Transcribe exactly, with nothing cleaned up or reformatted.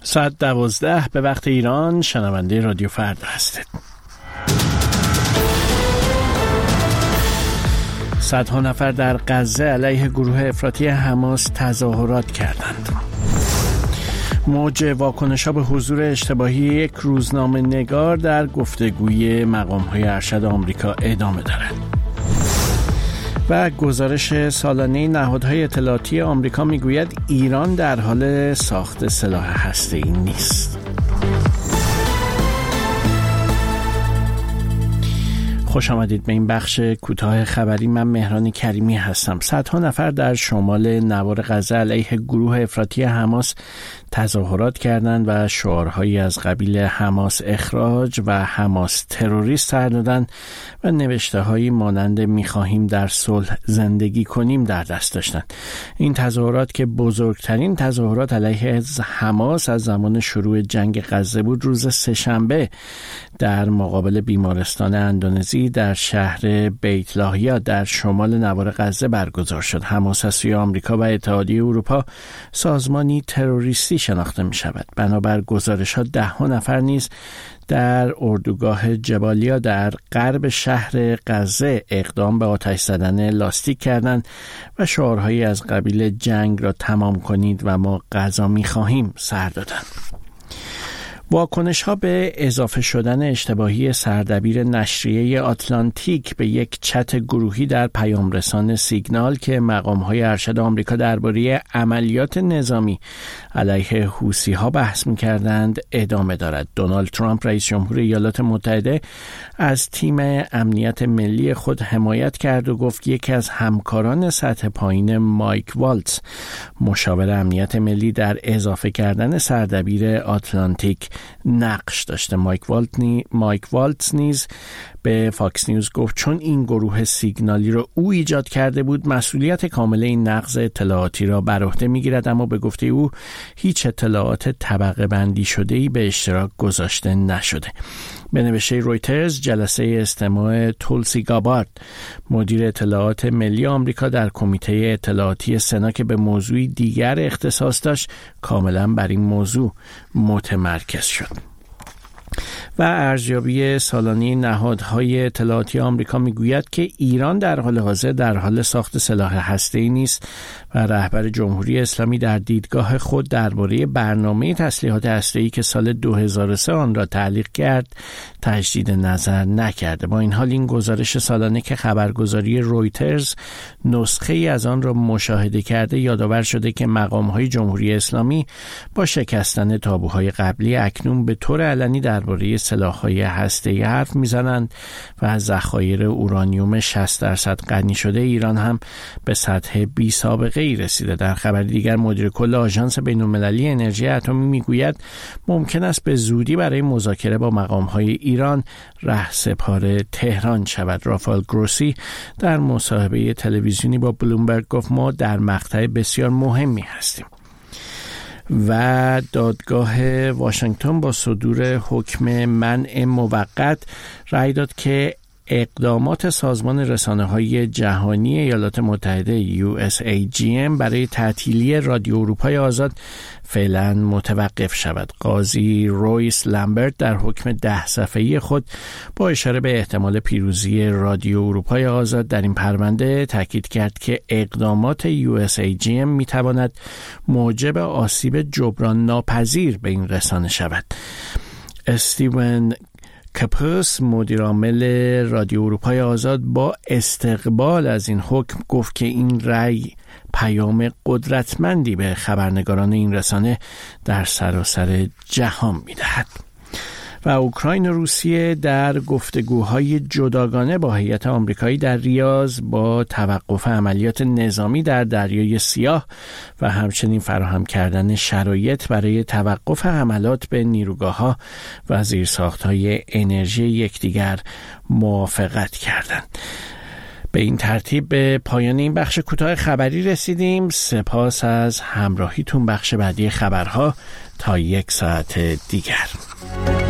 ساعت دوازده به وقت ایران شنونده رادیو فردا هستید. صدها نفر در غزه علیه گروه افراطی حماس تظاهرات کردند. موج واکنش‌ها به حضور اشتباهی یک روزنامه نگار در گفتگوی مقام‌های ارشد آمریکا ادامه دارد. و گزارش سالانه نهادهای اطلاعاتی آمریکا میگوید ایران در حال ساخت سلاح هسته‌ای نیست. خوش آمدید به این بخش کوتاه خبری. من مهران کریمی هستم. صدها نفر در شمال نوار غزه علیه گروه افراطی حماس تظاهرات کردند و شعارهایی از قبیل حماس اخراج و حماس تروریست سر دادند و نوشته‌هایی مانند می‌خواهیم در صلح زندگی کنیم در دست داشتند. این تظاهرات که بزرگترین تظاهرات علیه حماس از زمان شروع جنگ غزه بود، روز سه‌شنبه در مقابل بیمارستان اندونزی در شهر بیت لاهیا در شمال نوار غزه برگزار شد. حماس از سوی آمریکا و اتحادیه اروپا سازمانی تروریستی شناخته می شود. بنابر گزارش ها ده ها نفر نیز در اردوگاه جبالیا در غرب شهر غزه اقدام به آتش زدن لاستیک کردند و شعارهایی از قبیل جنگ را تمام کنید و ما غذا می خواهیم سر دادند. واکنش ها به اضافه شدن اشتباهی سردبیر نشریه آتلانتیک به یک چت گروهی در پیام رسان سیگنال که مقام های ارشد آمریکا درباره عملیات نظامی علیه حوثی ها بحث می کردند ادامه دارد. دونالد ترامپ رئیس جمهور ایالات متحده از تیم امنیت ملی خود حمایت کرد و گفت یکی از همکاران سطح پایین مایک والتز مشاور امنیت ملی در اضافه کردن سردبیر آتلانتیک نقش داشته. مایک والت نی... مایک والتز نیز به فاکس نیوز گفت چون این گروه سیگنالی را او ایجاد کرده بود مسئولیت کامل این نقض اطلاعاتی را بر عهده میگیرد، اما به گفته او هیچ اطلاعات طبقه بندی شده‌ای به اشتراک گذاشته نشده. به نوشته رویترز، جلسه استماع تولسی گابارد مدیر اطلاعات ملی آمریکا در کمیته اطلاعاتی سنا که به موضوعی دیگر اختصاص داشت کاملا بر این موضوع متمرکز شد. و ارزیابی سالانه نهادهای اطلاعاتی آمریکا میگوید که ایران در حال حاضر در حال ساخت سلاح هسته‌ای نیست و رهبر جمهوری اسلامی در دیدگاه خود درباره برنامه تسلیحات هسته‌ای که سال دو هزار و سه آن را تعلیق کرد تجدید نظر نکرده. با این حال این گزارش سالانه که خبرگزاری رویترز نسخه ای از آن را مشاهده کرده یادآور شده که مقام‌های جمهوری اسلامی با شکستن تابوهای قبلی اکنون به طور علنی درباره سلاح‌های هسته‌ای حرف می‌زنند و از ذخایر اورانیوم شصت درصد غنی شده ایران هم به سطح بی سابقه ای رسیده. در خبر دیگر مدیر کل آژانس بین‌المللی انرژی اتمی میگوید ممکن است به زودی برای مذاکره با مقام‌های ایران رهسپار تهران شود. رافائل گروسی در مصاحبه تلویزیونی با بلومبرگ گفت ما در مقطع بسیار مهمی هستیم. و دادگاه واشنگتن با صدور حکم منع موقت رأی داد که اقدامات سازمان رسانه‌های جهانی ایالات متحده یو اس ای جی ام برای تعطیلی رادیو اروپای آزاد فعلا متوقف شود. قاضی رویس لامبرت در حکم ده صفحه‌ای خود با اشاره به احتمال پیروزی رادیو اروپای آزاد در این پرونده تاکید کرد که اقدامات یو اس ای جی ام میتواند موجب آسیب جبران ناپذیر به این رسانه شود. استیون کپوس مدیر عامل رادیو اروپای آزاد با استقبال از این حکم گفت که این رأی پیام قدرتمندی به خبرنگاران این رسانه در سراسر جهان می‌دهد. و اوکراین و روسیه در گفتگوهای جداگانه با هیئت آمریکایی در ریاض با توقف عملیات نظامی در دریای سیاه و همچنین فراهم کردن شرایط برای توقف حملات به نیروگاه‌ها و زیرساخت‌های انرژی یکدیگر موافقت کردند. به این ترتیب به پایان این بخش کوتاه خبری رسیدیم. سپاس از همراهیتون. بخش بعدی خبرها تا یک ساعت دیگر.